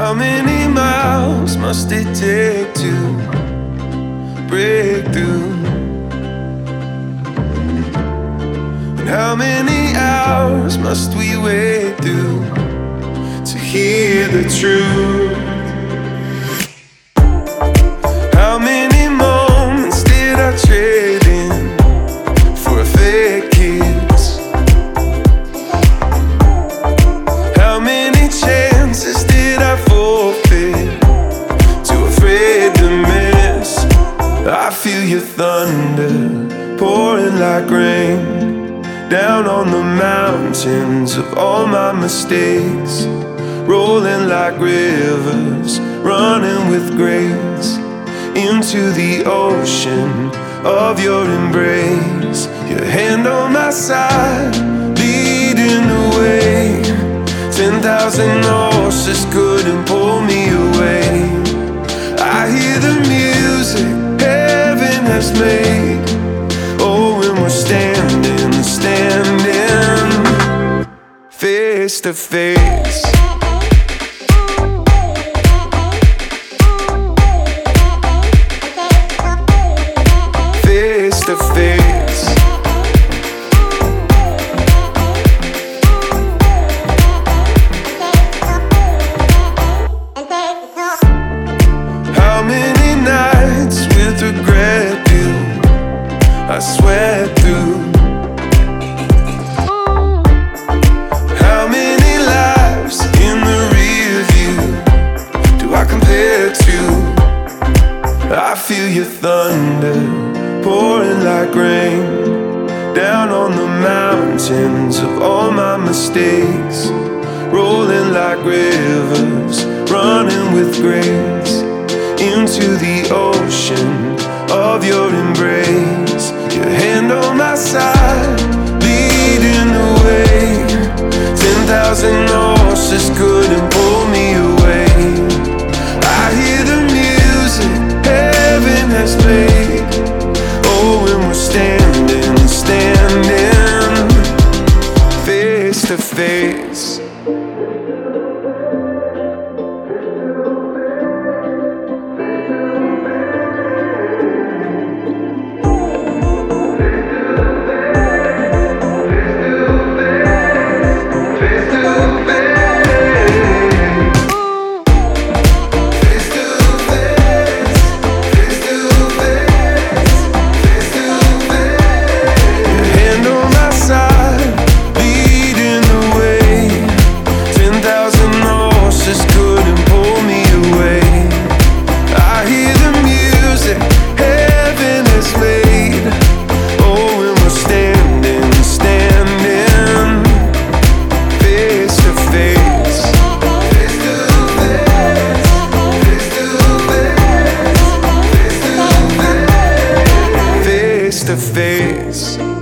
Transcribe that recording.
How many miles must it take to break through? And how many hours must we wait through to hear the truth? How many moments did I trade in for a fake kiss? How many chances did I forfeit, too afraid to miss? I feel your thunder pouring like rain down on the mountains of all my mistakes, rolling like rivers, running with grace into the ocean of your embrace. Your hand on my side, leading the way. 10,000 horses couldn't pull me away. I hear the music heaven has made. Oh, when we're standing face to face. Face to face. How many nights with regret do I sweat through? How many lives in the rear view do I compare to? I feel your thunder pouring like rain down on the mountains of all my mistakes, rolling like rivers, running with grace into the ocean of your embrace. Your hand on my side, leading the way. 10,000 horses couldn't pull me away. I hear the music heaven has played. Oh, when we're standing face to face. Face to face.